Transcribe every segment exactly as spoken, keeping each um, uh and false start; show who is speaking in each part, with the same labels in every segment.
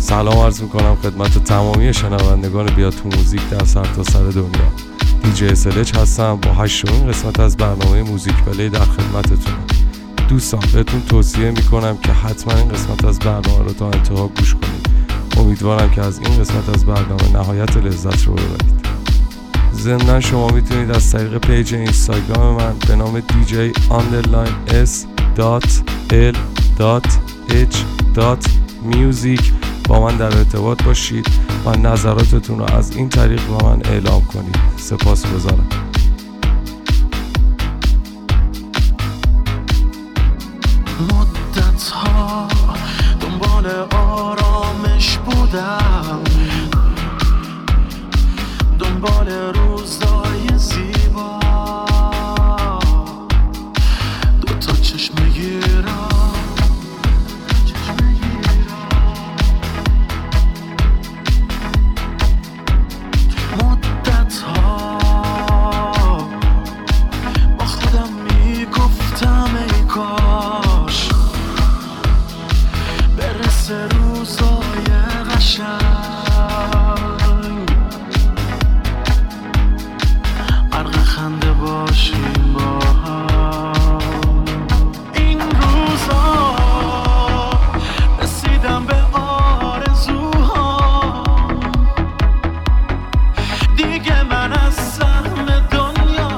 Speaker 1: سلام عرض میکنم خدمت تمامی شنوندگان بیا تو موزیک در سرتاسر دنیا. دیجی اسلچ هستم با هشتمین قسمت از برنامه موزیک پلی در خدمتتون. دوستان بهتون توصیه میکنم که حتما این قسمت از برنامه رو تا انتها گوش کنید. امیدوارم که از این قسمت از برنامه نهایت لذت رو ببرید. ضمن شما میتونید از طریق پیج اینستاگرام من به نام دی جی آندرلاین اس دات ال دات اچ دات میوزیک با من در ارتباط باشید و نظراتتون رو از این طریق با من اعلام کنید. سپاسگزارم.
Speaker 2: مدت‌ها دنبال آرامش بودم، دنبال روزای زیبا، دوتا چشم گیرم مدت‌ها با خودم میگفتم ای کاش برسه روزای قشنگ، غرق خنده باشیم با هم. این روزا رسیدم به آرزوها، دیگه من از سهم دنیا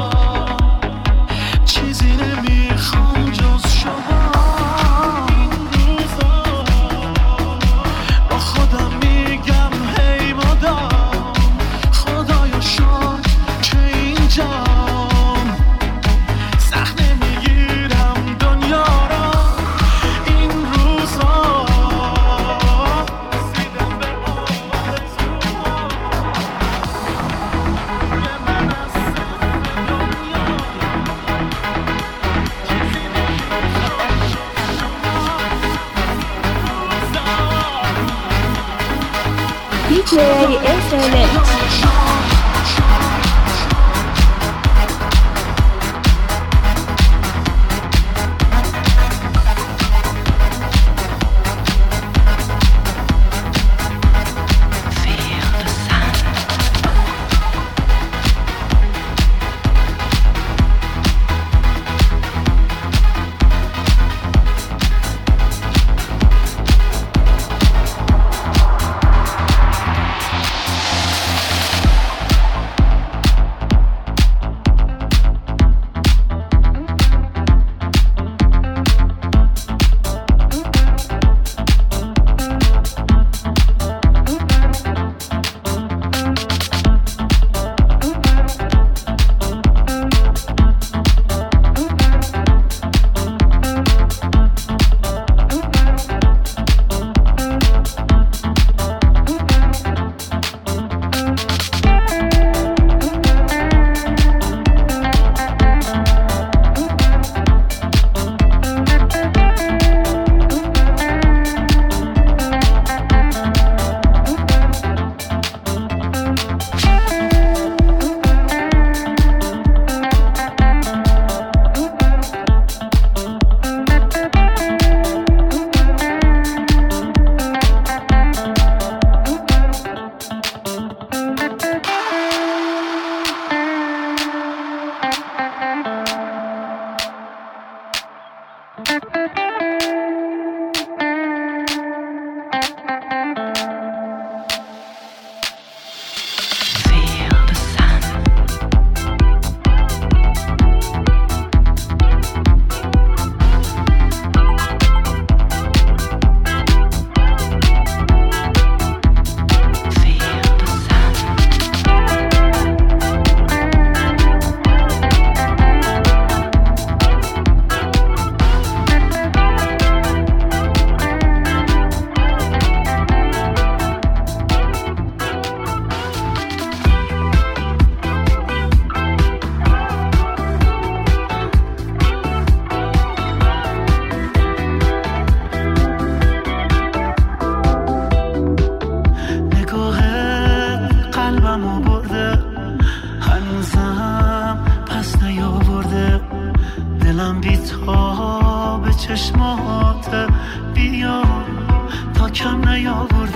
Speaker 2: چیزی نمیخوام جز شما. این روزا با خودم میگم هی مدام خدایا شکر که اینجام، سخت نمیگیرم دنیا را. این روزا رسیدم به آرزوها، دیگه من از سهم دنیا چیزی نمیخوام جز شما.
Speaker 3: دی جی اسلچ.
Speaker 2: چشمات بیا تا کم نیاورده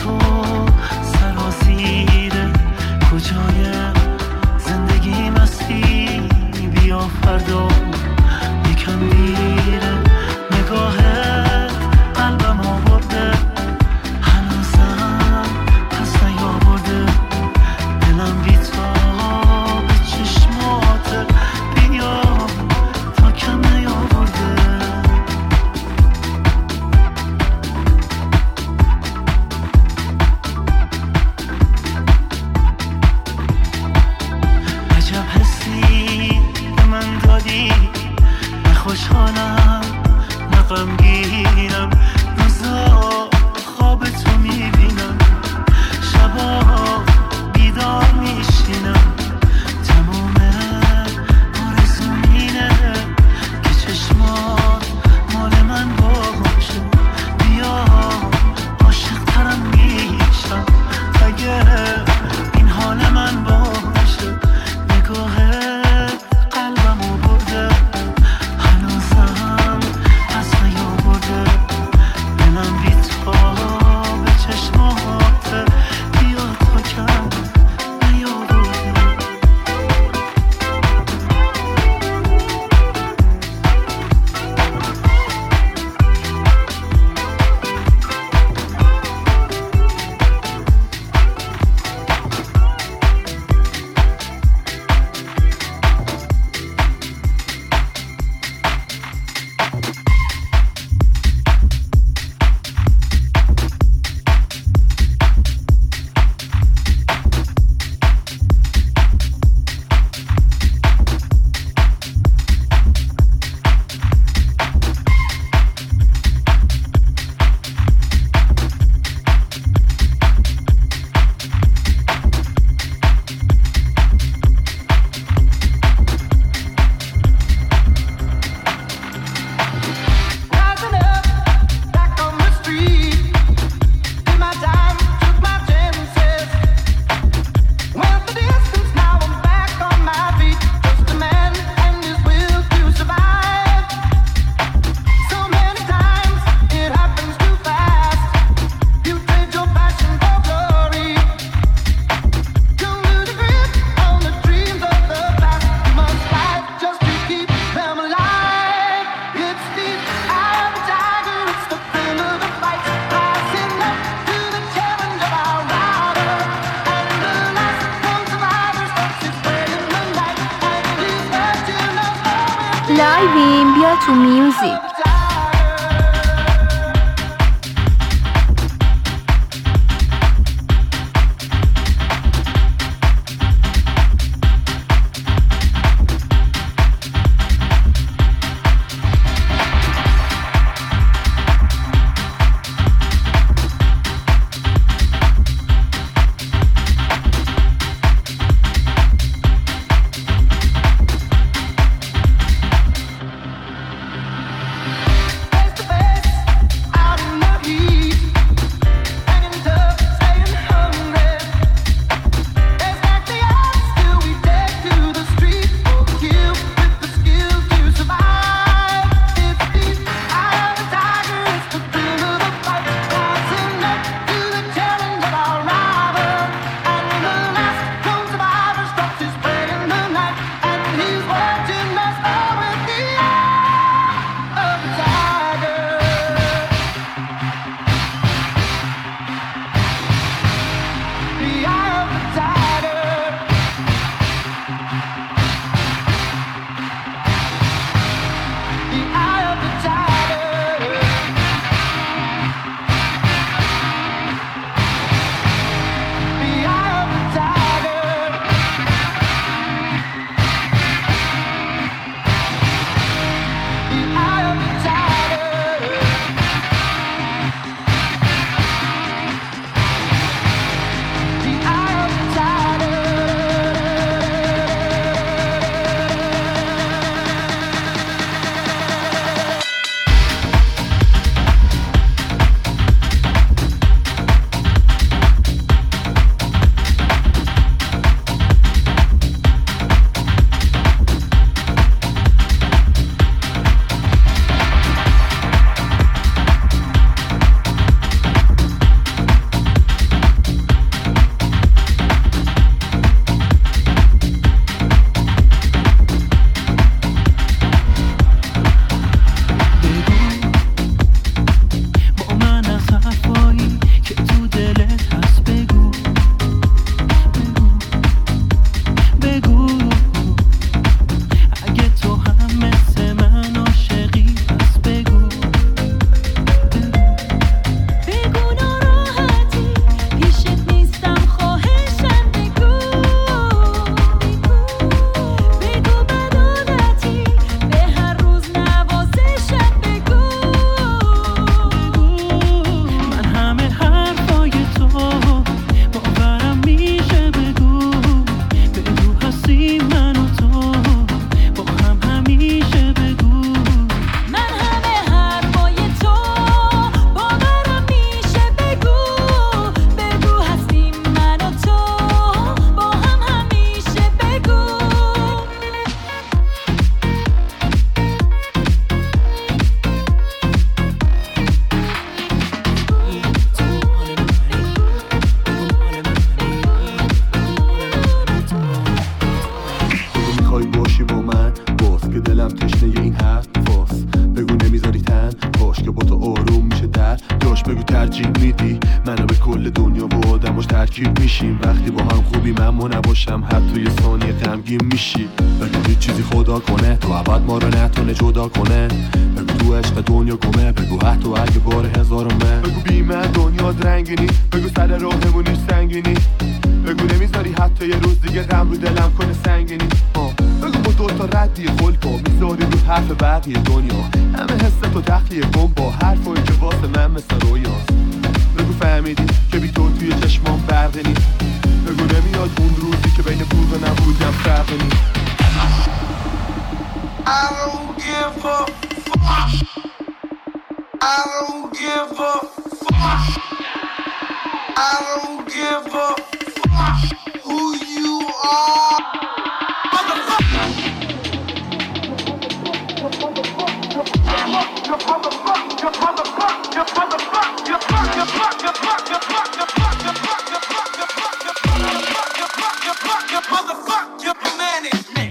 Speaker 2: تو سرازیره کجای زندگی مستی بیا فردا یکم دیره نگاهت قلبم آورده هنوزم پس نیاورده دلم بیتاب چشمات بیا تا کم نیاورده عجب حسی به من دادی نه خوشحالم نه غمگینم روزا خواب تو میبینم شبا بیدار میشینم تمام آرزوم اینه که چشمات مال من باشه بیا عاشق ترم میشم اگه این حال من باشه نگاهت قلبمو برده هنوزم پس نیاورده دلم بیتاب چشمات بیا تا کم نیاورده
Speaker 3: لایویم بیا تو میوزیک.
Speaker 4: مش ترکیب میشیم وقتی با هم خوبیم اما نباشم حتی یه ثانیه غمگین میشی. بگو هیچ چیزی خدا کنه تو ابد ما رو نتونه جدا کنه. بگو تو عشق دنیا گمه، بگو حتی اگه بار هزارمه. بگو بیمه دنیا رنگینی، بگو سر راهمون نیست سنگینی. بگو نمیذاری حتی یه روز دیگه غم رو دلم کنه سنگینی. بگو ما دوتا ردی خلقا میذاری رو حرف بقیه دنیا. همه حس تو تخلیه کن با حرفایی که واسه من مثل رویاست. بگو فهمیدی که بی تو توی چشمام برقی نیست. بگو نمیاد اون روزی که بین بود و نبودم فرقی نیست.
Speaker 2: I don't give a fuck. I don't give a fuck. I don't give a fuck who you are. Motherfucker. You motherfucker. You motherfucker. You motherfucker. You motherfucker. You motherfucker. You motherfucker. You motherfucker. You motherfucker. You motherfucker. You management.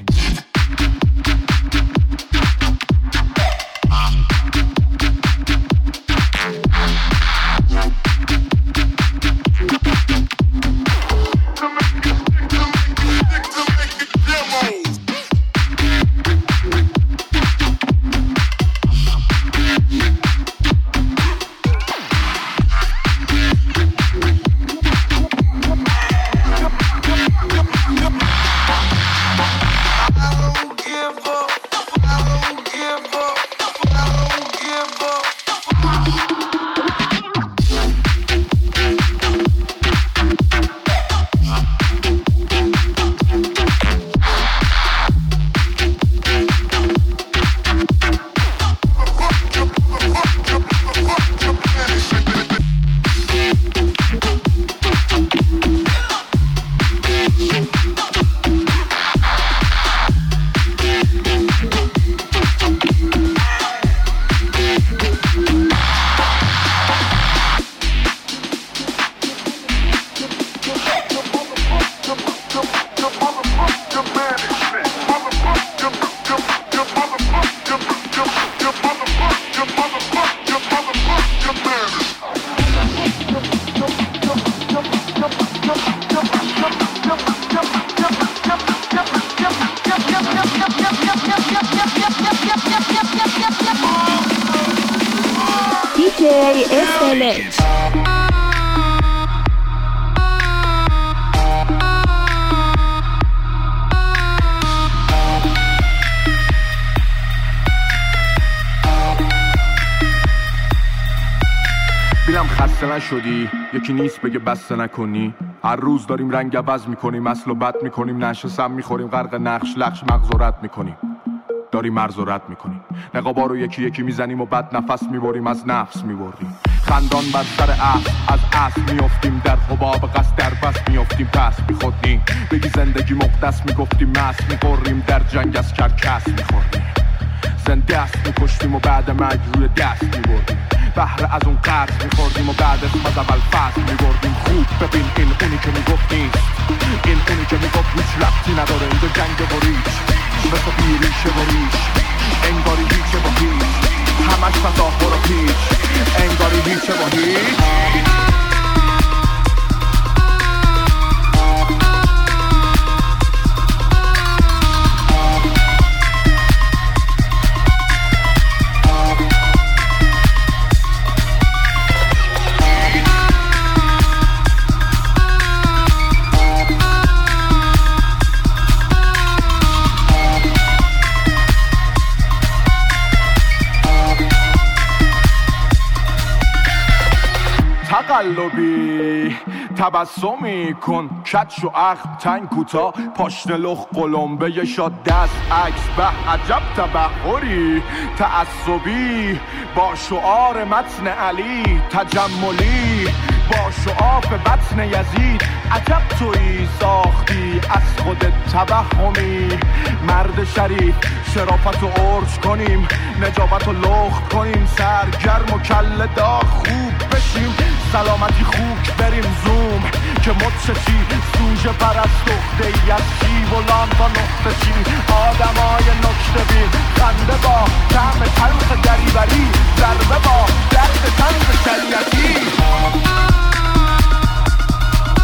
Speaker 3: دی جی اس ال اچ.
Speaker 4: بینم خسته نشدی، یکی نیست بگه بسته نکنی. هر روز داریم رنگ عوض میکنیم، اصل و بد میکنیم، نشه سم میخوریم، غرق نقش لخش مغز و رد میکنیم. داریم مرز و رد میکنیم، نقابا رو یکی یکی میزنیم و بد نفس میبریم، از نفس میبردیم. خندان بر سر اصل، از اصل میافتیم، در حباب قصد در بس میافتیم، پس میخودیم. بگی زندگی مقدس میگفتیم، مست میخوریم، در جنگ از کرکس میخوردیم. زنده است میکشتیم و بعد مرگ روی دست میبردیم. بهره از اون قرض میخوردیم و بعد اسم از اول فصل میبردیم. خوب ببین این اونی که میگفت نیست، این اونی که میگفت هیچ ربطی نداره، اینجا جنگ و ریش مثل بیریشه و ریش، انگاری هیچه و هیچ، همش تظاهر و پیچ، انگاری هیچه و هیچ. تقلبی تبسمی کن، کچ و اخم تنگ کوتا، پاشنه لخ قلمبه شاد دست عکس، به عجب تبحری تعصبی با شعار متن علی، تجملی با شعاف بطن یزید. عجب تویی ساختی از خودت توهمی، مرد شریف شرافت و ارج کنیم، نجابت و لخت کنیم، سرگرم و کل داغ خوب بشیم، سلامتی خوک بریم زوم که مدششی سوژه پرست دخته ای از شیب و لامپا نقطه چی. آدمای نکته بین خنده با طعم تلخ دریوری، ضربه با درد تنز شریعتی.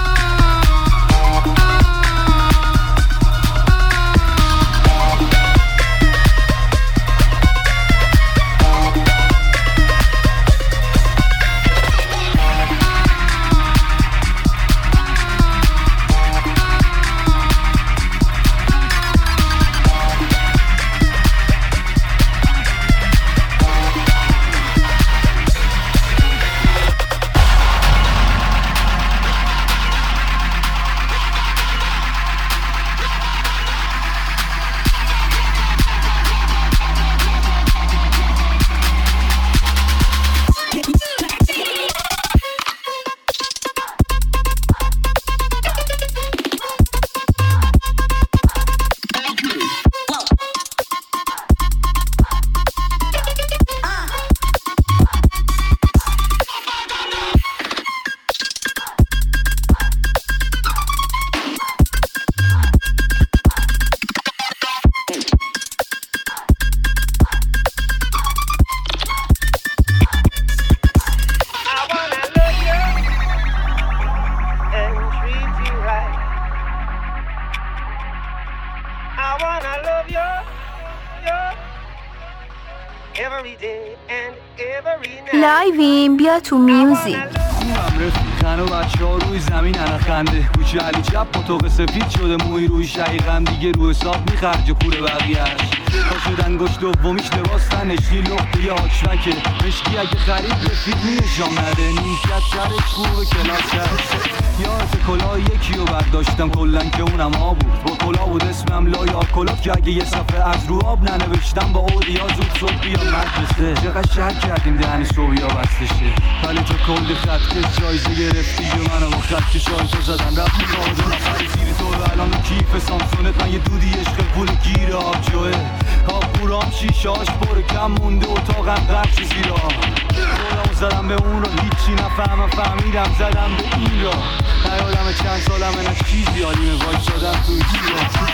Speaker 3: لایویم بیا تو میوزیک.
Speaker 5: خوبم رفیقن و بچه ها روی زمین انخنده کوچه علی چپ پاتوق سفید شده موی روی شقیقم دیگه رو حساب میخرج پول بقیهش پاشد انگشت دومیش لباس تنشی لخته یه حاکمکه مشکی اگه خرید رفیق میشام نده نیمکت سرش خوبه کلاس هست یاد کلاه یکی رو برداشتم کلن که اونم آب بود با کلاه بود اسمم لای آکلوف که اگه یه صفحه از رو آب ننوشتم با اودیا زود صبح بیام مدرسه چقدر شهر کردیم دهنی صبحی ها بستشه ولی تو کلی خط جایزه گرفتی جو منو با خط که شایزه زدن رفت میخواد و نفری زیر تو و الان کیف سامسونت من یه دودی عشق پول گیر آب جوه کافورام شیشاش پر کم مونده اتاقم غرق شد زیر آب خودمو زدم به اون رو هیچی نفهمم فهمیدم زدم به این را نیادم چند سالمه نه چیزی حالیمه وای شدم توی گیر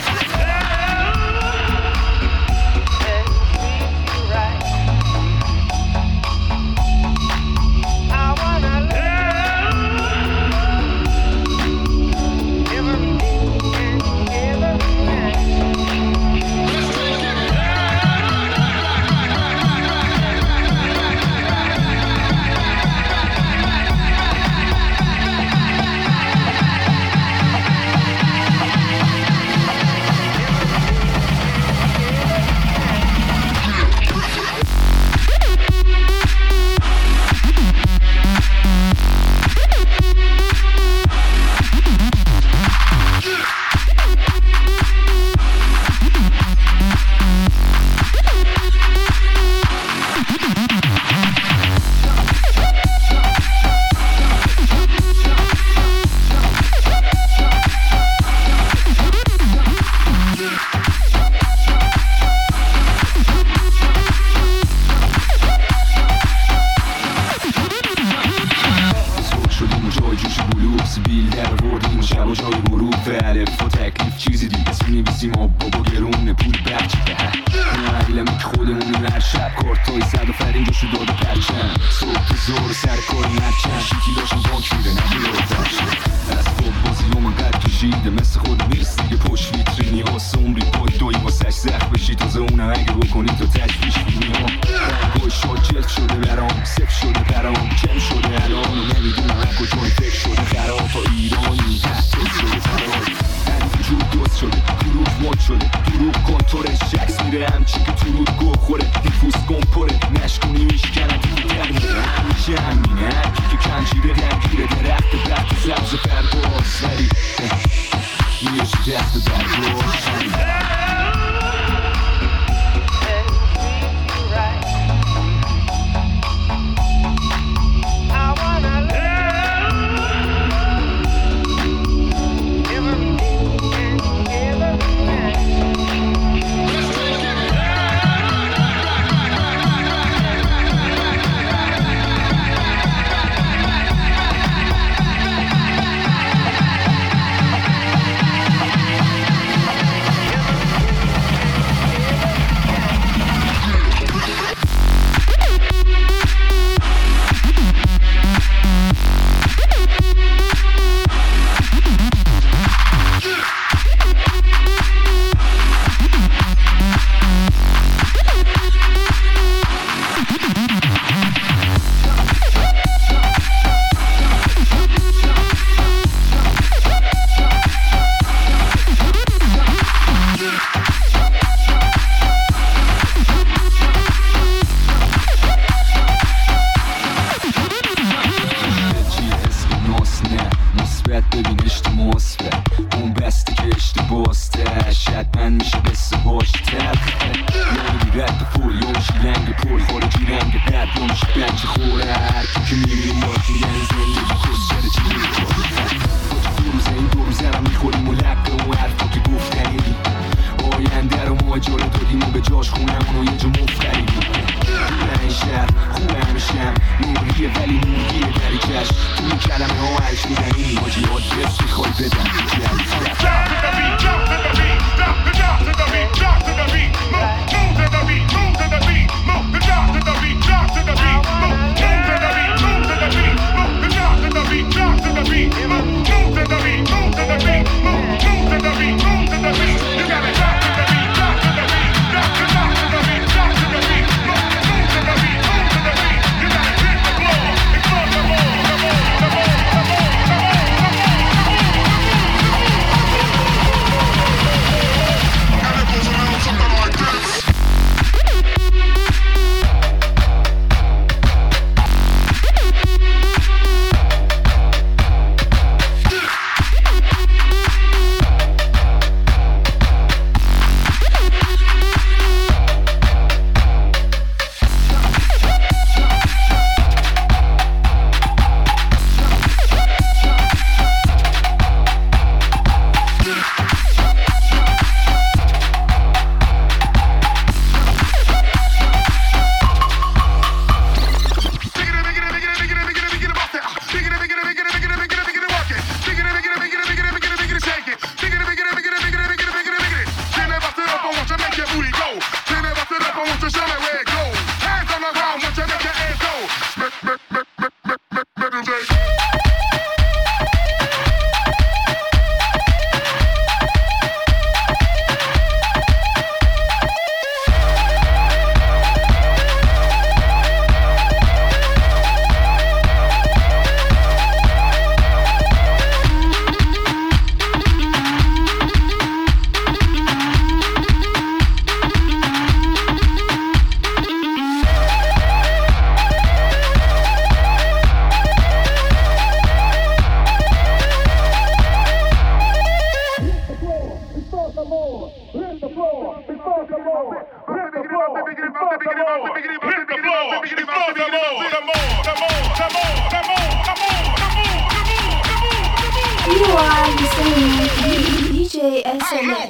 Speaker 2: You gotta drop to the beat, drop to the beat, drop to the beat, move, move to the beat, move,
Speaker 3: You are listening to D J S L H.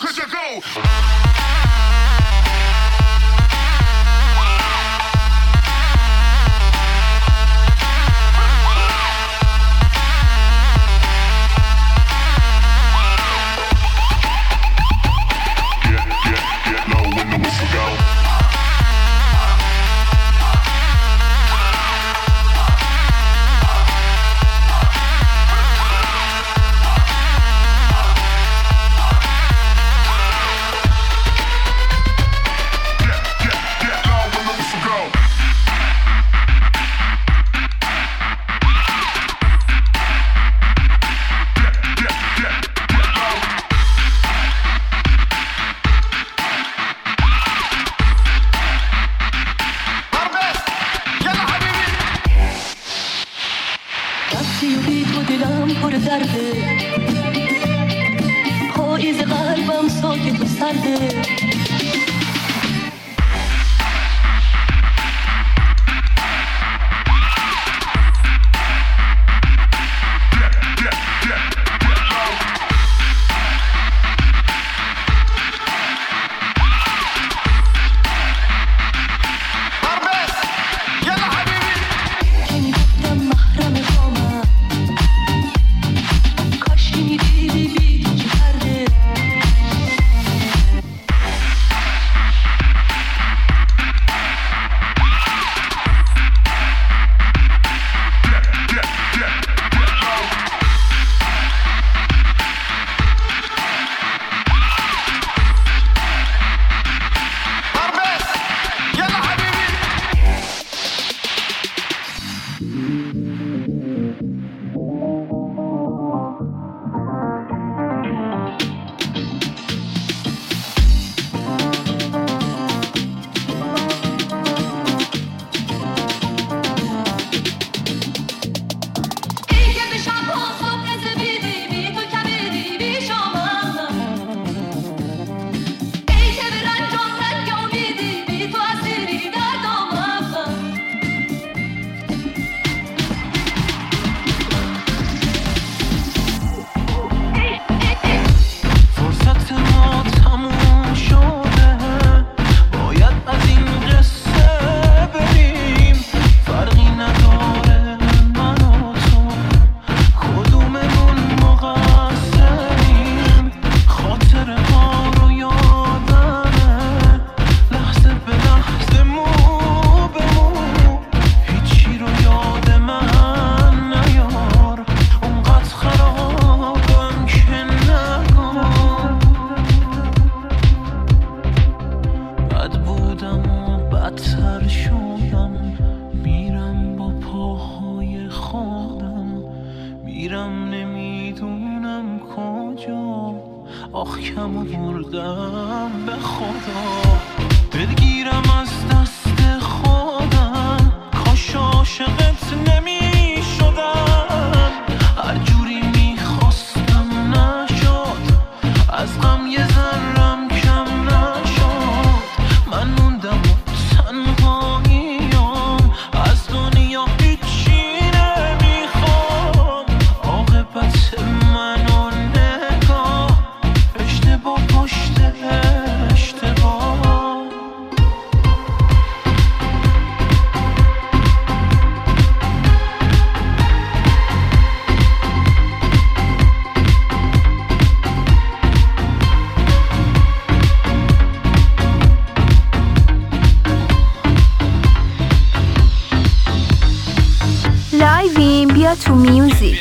Speaker 3: To music.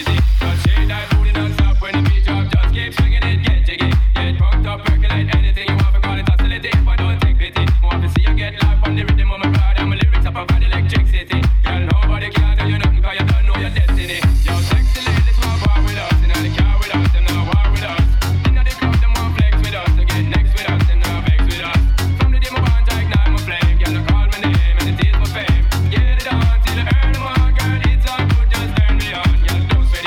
Speaker 2: Girl,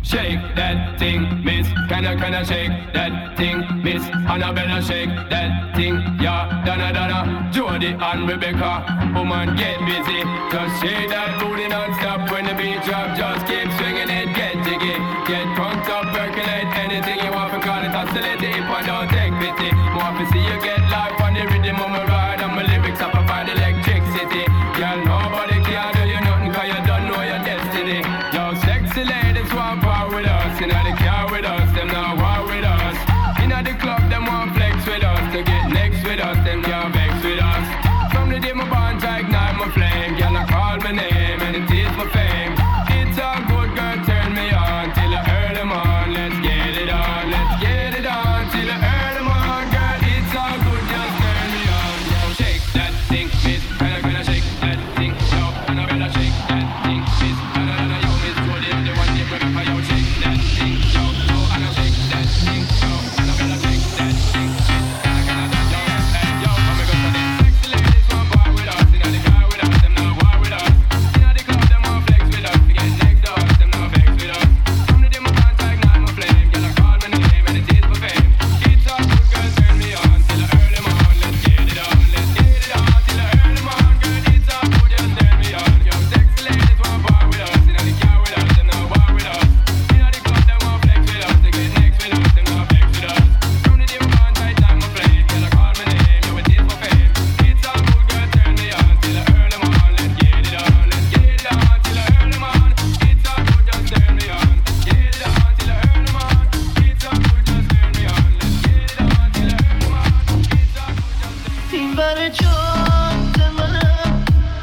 Speaker 6: Shake that thing, miss. Can I, can I shake that thing, miss? Annabella, shake that thing, yeah. Donna, Donna, Jody and Rebecca. Woman, get busy. Just shake that booty non-stop when the beat drop. Just keep swinging it, get jiggy. Get drunk up, percolate anything you want to call it. Oscillate it if I don't take pity. More to see you get life on the rhythm of my ride. And my lyrics up provide electricity. Girl, nobody can do you nothing cause you don't know your destiny. Yo, sexy ladies want power with us. Inna the car with us, them not war with us. Inna the club, them want flex with us. To get next with us, them can't vex with us. From the day my bond, I ignite my flame. Girl, I call my name and it is my fame. It's all good, girl, turn me on till I earn them on. Let's get it on, let's get it on till I earn them on. Girl, it's all good, just turn me on. Yo, shake that thing, miss. Can I, can I shake that thing? Yo, and I better shake that thing, miss. And I, and I, yo, miss, do the, the one, the brother, for yo, shake that thing, yo, yo, and I shake that thing, yo, and I better shake that thing, miss. And I, can I, yo, hey, yo, come and go for them. Sexy ladies want bar with us, inna the car with us, them not war with us. Inna the club, them want flex with us, to get next to us, them not vex with us. From the day my contact, ignite my flame, girl, I call my name and it is my fame. It's all good, girl, turn me on till I earn them on. Let's get it on, let's get it on till I earn them on. Girl, it's all good, just turn me on. Yo, sexy ladies want bar with us, inna the car with us, them not war with us. Inna the club, them want flex with us, to get next with us, them not vex with us. From the day my contact, ignite my flame, girl, I call my name, yo, it is my fame. It's all good, girl, turn me on till I earn them on. Let's get it on, let's get it on till I earn them on. It's all good, just turn me on. Get it on till I earn them on. It's all good, just turn me on. Let's get it on till I earn them on. It's all good, just turn me on.
Speaker 7: این بر جات منم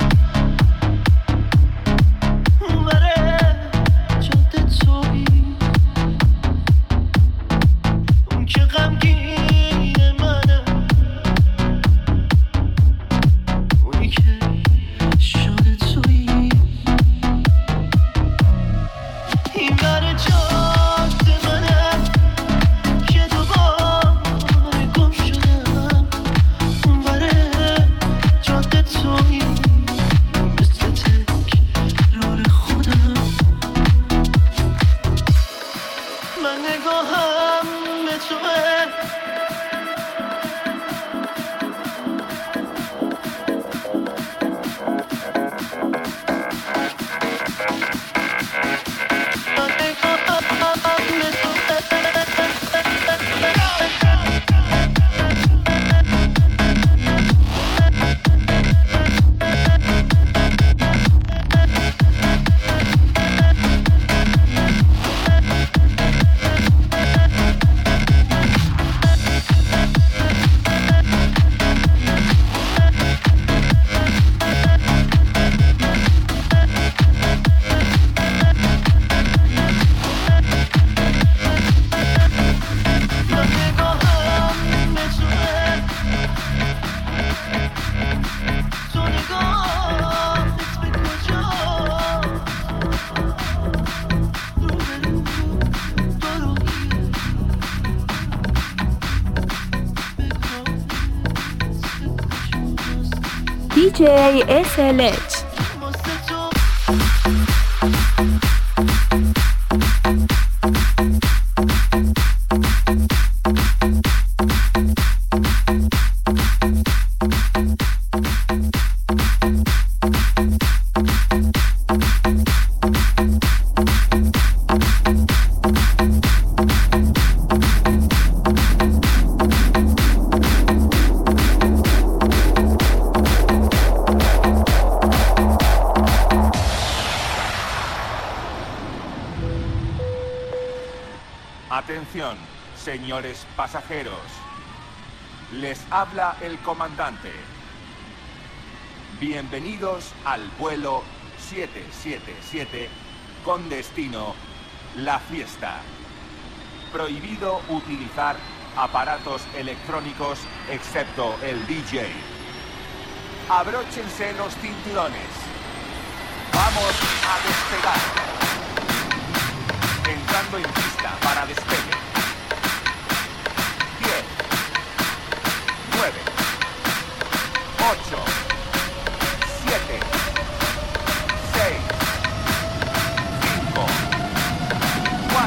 Speaker 7: اون بر جات تویی اون که غمگین منم اونی که شاد تویی این بر جات منم که دوباره گم شدم اون بر جاده تویی مثل تکرار خودم من نگاهم به توه من نگاهم به
Speaker 3: دی جی اس ال اچ.
Speaker 8: Atención, señores pasajeros. Les habla el comandante. Bienvenidos al vuelo siete siete siete con destino La Fiesta. Prohibido utilizar aparatos electrónicos excepto el D J. Abróchense los cinturones. Vamos a despegar. Entrando en pista para despegue. diez, nueve, ocho, siete, seis, cinco, cuatro,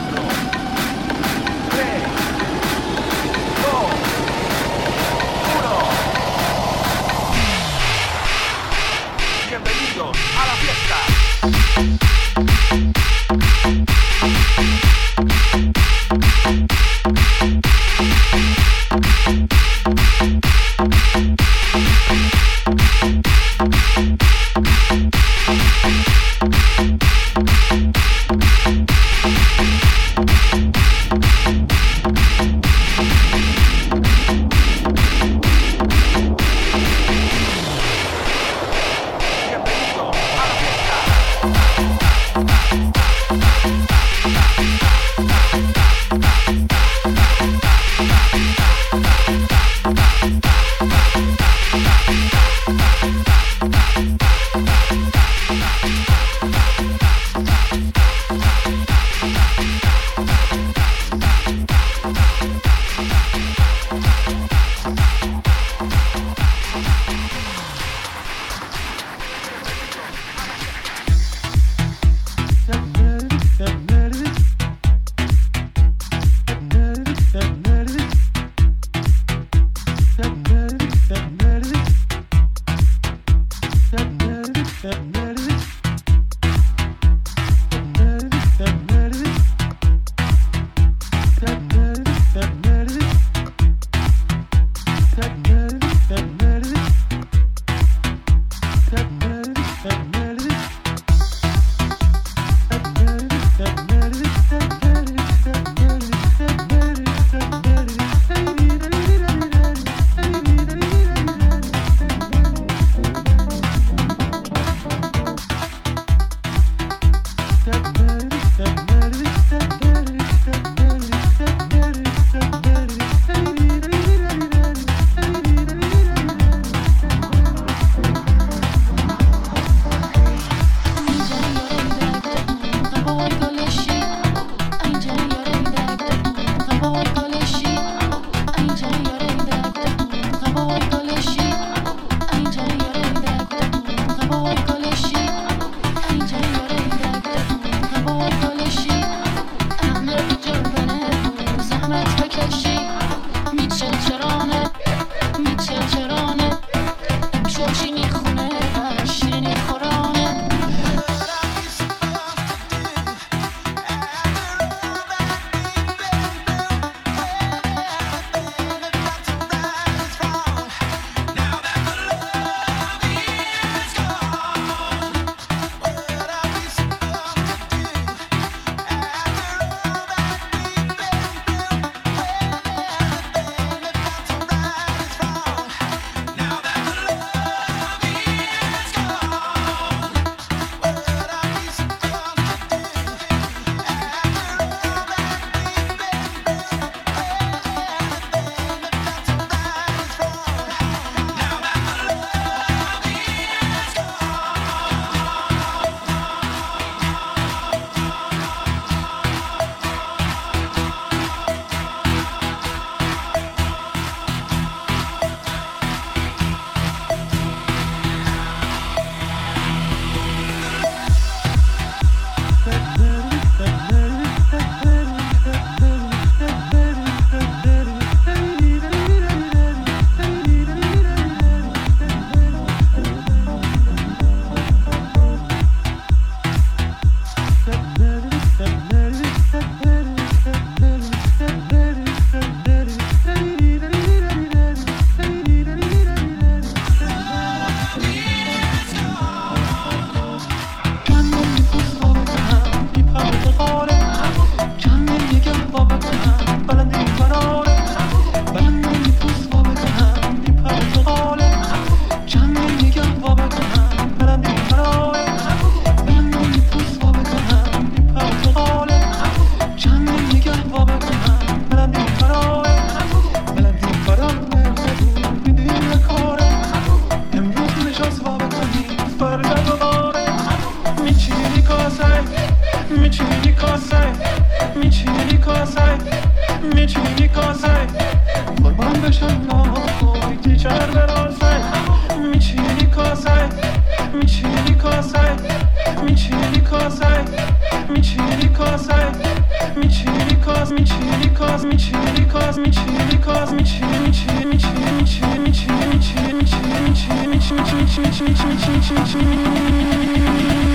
Speaker 9: کاسه میچینی کاسه میچینی کاسه قربان بشم ناخوری تیچر براسه میچینی کاسه میچینی کاسه میچینی کاسه میچینی کاسه میچینی کاس میچینی کاس میچینی کاس میچینی کاس میچینی میچینی میچینی میچینی میچینی میچینی میچینی میچینی میچینی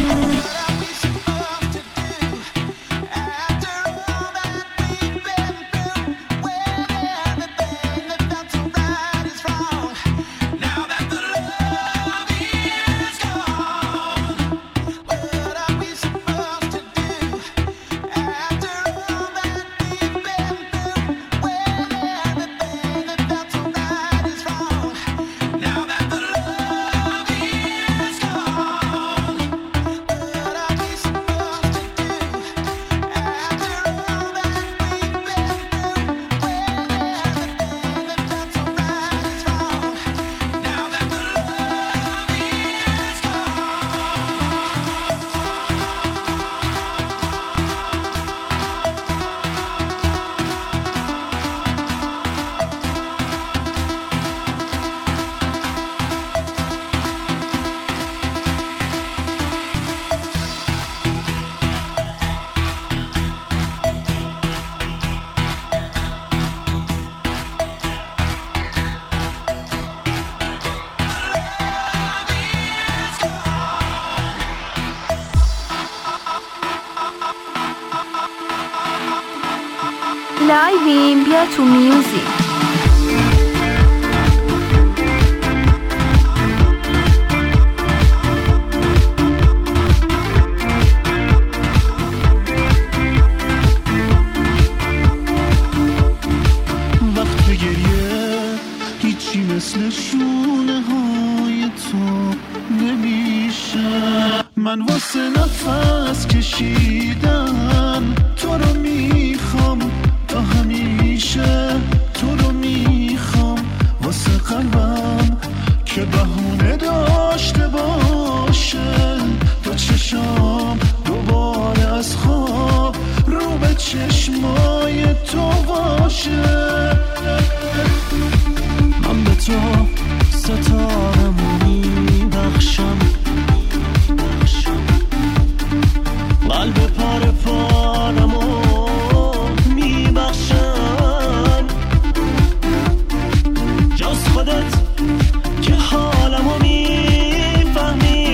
Speaker 3: لایویم بیا تو میوزیک.
Speaker 7: وقت گریه هیچی مثل شونه های تو نمیشه. من واسه نفس کشیدن تو رو میخوام تا همیشه، تو رو میخوام واسه قلبم که بهونه داشته باشه. تا چشام دوباره از خواب رو به چشمای تو باشه. من به تو ستارمو میبخشم، قلب پاره پارمو میبخشم. جز خودت که حالمو میفهمی،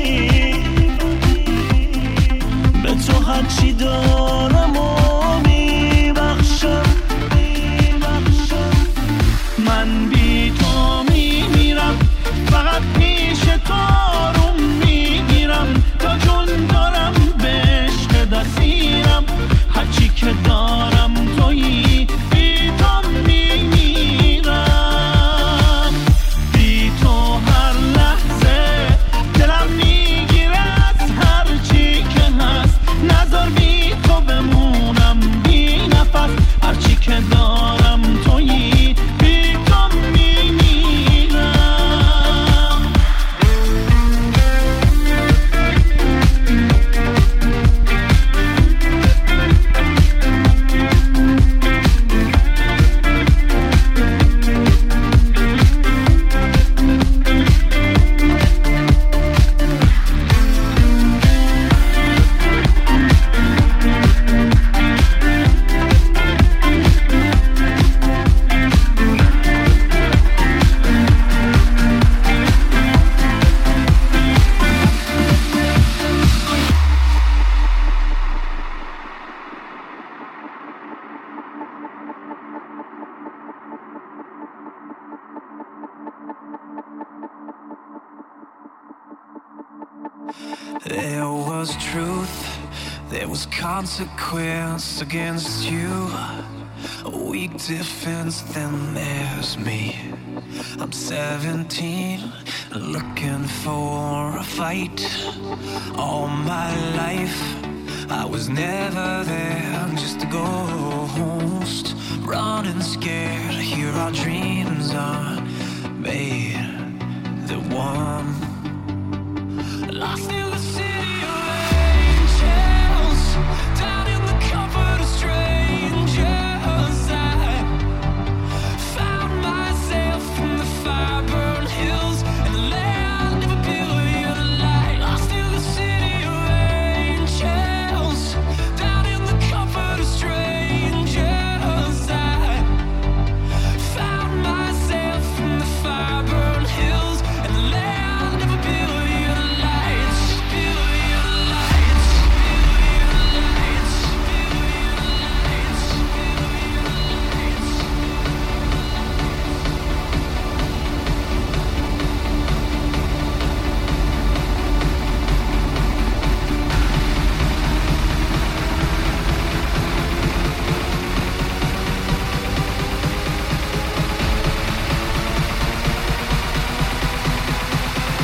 Speaker 7: به تو هرچی دارم و میبخشم. من بی تو میمیرم، فقط پیش تو رو میگیرم. تا جون دارم به عشق دستیرم، هرچی که دارم تویی، بی تو میمیرم. بی تو هر لحظه دلم میگیره از هرچی که هست. نذار بی تو بمونم بی نفس، هرچی که دارم تویی، بی تو میمیرم.
Speaker 10: There was truth, there was consequence against you. A weak defense, then there's me. I'm seventeen, looking for a fight. All my life, I was never there, just a ghost. Running scared, here our dreams are made. The one lost in the city of angels, down in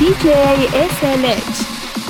Speaker 3: دی جی اس ال اچ.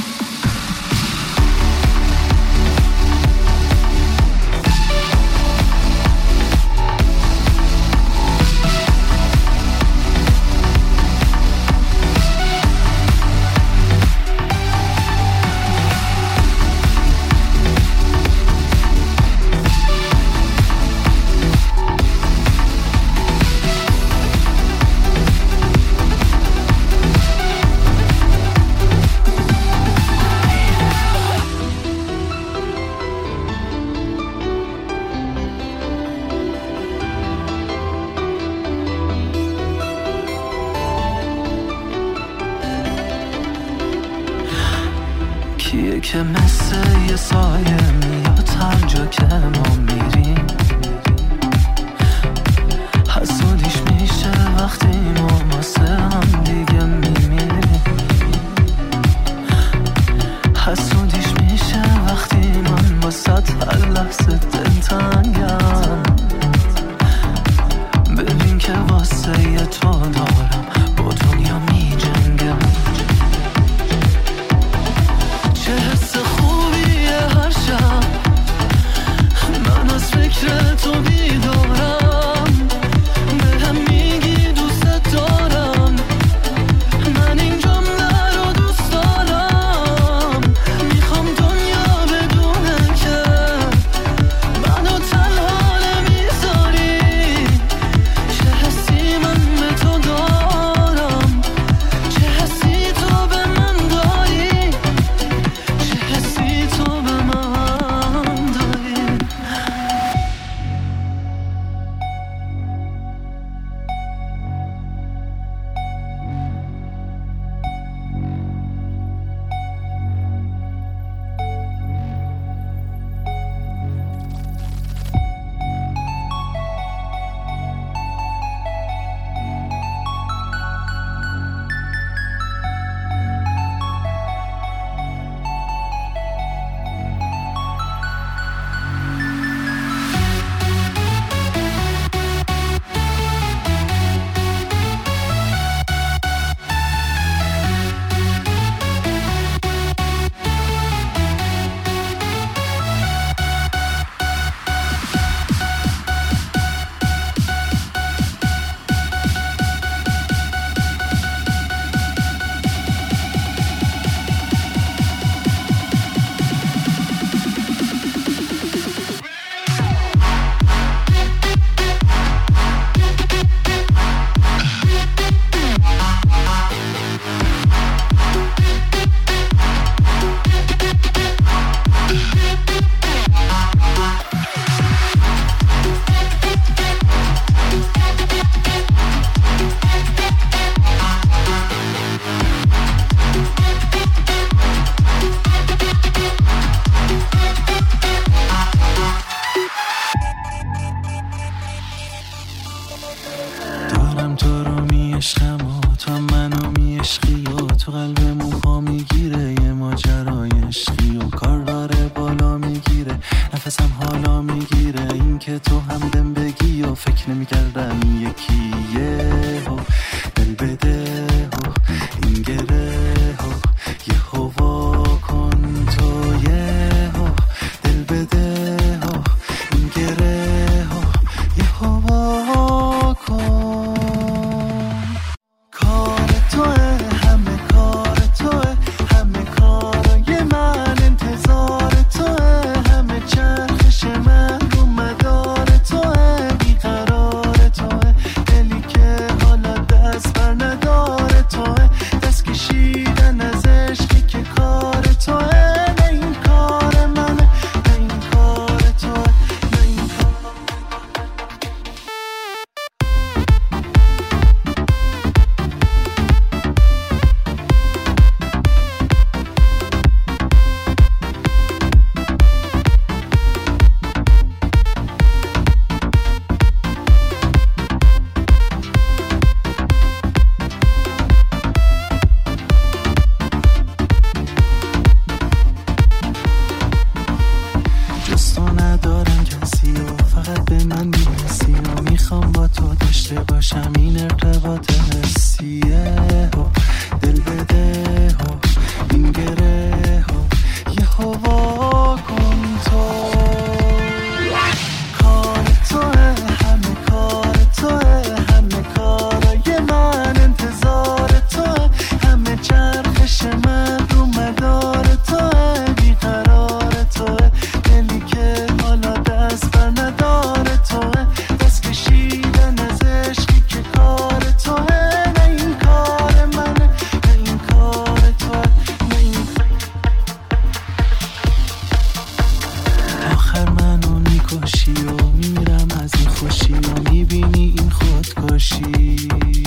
Speaker 10: کیه که مثل یه سایه میاد هر جا که ما میریم، حسودیش میشه وقتی ما واسه هم دیگه میمیریم، حسودیش میشه وقتی من واسه هر لحظه دلتنگم. ببین که واسه یه تو دارم با دنیا میجنگم. چه حس خوبیه هر شب من از فکر تو بیدارم، بهم میگی دوست دارم، من این جمله رو دوست دارم. میخوام دنیا بدونه که منو تنها نمیذاری. چه حسی من به تو دارم، چه حسی تو به من داری، چه حسی تو به من داری. دارم تو رو میعشقم و تو منو میعشقی و تو قلبمون پا میگیره یه ماجرای عشقی و کار داره بالا میگیره نفسم حالا میگیره این که تو هم دم بگی و فکر نمیکردم یکیه و دل بده و این گره و یه هوا کن تو یه و دل بده و این گره و یه هوا کن. کار توه همه کار توه همه کارای من انتظار توه همه چرخش من رو مدار توه بیقرار توه دلی که حالا دست بر نداره توه دست کشیدن از عشقی که کار توه نه این کار منه نه این کار توه نه این کار. جز تو ندارم کسی و فقط به من میرسی و میخوام با تو داشته باشم این ارتباط حسیه و دل بده باشی و میمیرم از این خوشی و میبینی این خودکشی